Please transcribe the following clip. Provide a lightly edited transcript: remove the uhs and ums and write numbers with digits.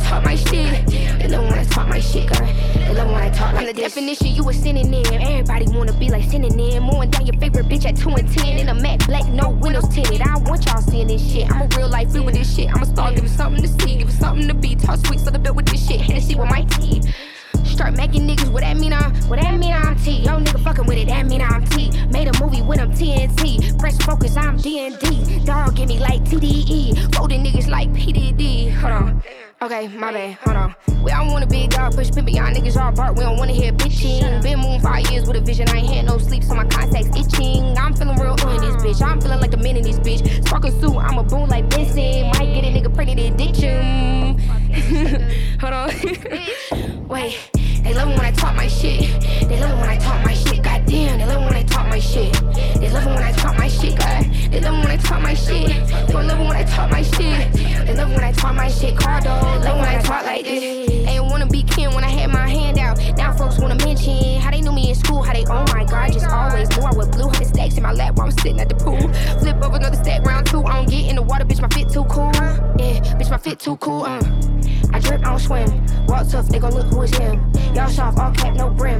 talk my shit. They love when I talk my shit, girl. They love when I talk like this. I'm the definition, you a synonym. Everybody wanna be like synonym. Mowing down your favorite bitch at 2 and 10. In a matte black, no windows tinted. I don't want y'all seeing this shit. I'm a real life free with this shit. I'm a star, give it something to see, give it something to be. Talk sweet, so the bit with this shit. Hennessy with my teeth. Start making niggas, what that mean I'm T. Yo nigga fucking with it, that mean I'm T. Made a movie with them TNT. Press focus, I'm D&D. Dog give me like TDE. Folding niggas like PDD. Hold on. Okay, my bad, hold on. We don't want a big dog push pimpin', y'all niggas all bark. We don't wanna hear bitching. Been moving 5 years with a vision. I ain't had no sleep, so my contacts itching. I'm feeling real in this bitch. I'm feeling like the man in this bitch. Spark a suit, I'm a boom like Benson. Might get a nigga pregnant and ditch him. Hold on. Wait. They love it when I talk my shit. They love it when I talk my shit. Goddamn, they love it when I talk my shit. They love it when I talk my shit, God. They love it when I talk my shit. They gon' love it when I talk my shit. They love it when I talk my shit. Cardo, love it when I talk like this. They ain't wanna be kin when I had my hand out. Now folks wanna mention how they knew me in school. How they, oh my God, just always knew I was blue. 100 stacks in my lap while I'm sitting at the pool. Flip over another stack, round 2. I don't get in the water, bitch, my fit too cool. Yeah, bitch, my fit too cool. I drip, I don't swim. Walk tough, they gon' look who is him. Y'all soft, all cap, no brim.